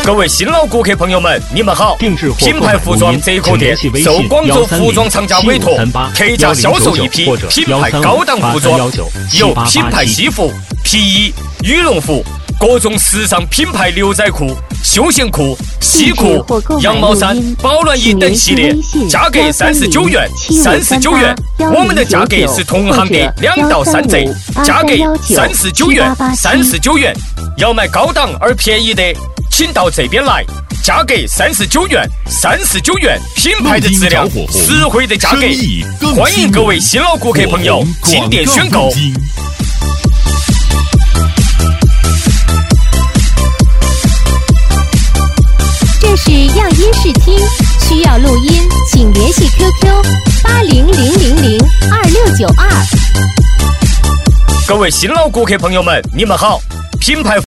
各位新老顾客朋友们，你们好！品牌服装折扣店受广州服装厂家委托，特价销售一批品牌高档服装，有品牌西服、皮衣、羽绒服，各种时尚品牌牛仔裤、休闲裤、西裤、羊毛衫、保暖衣等系列，价格39元，39元。我们的价格是同行的2到3折，价格39元，39元。要买高档而便宜的，请到这边来，价格39元，39元，品牌的质量，实惠的价格，欢迎各位新老顾客朋友进店选购。 这是样音试听，需要录音，请联系 QQ8000026692。 各位新老顾客朋友们，你们好，品牌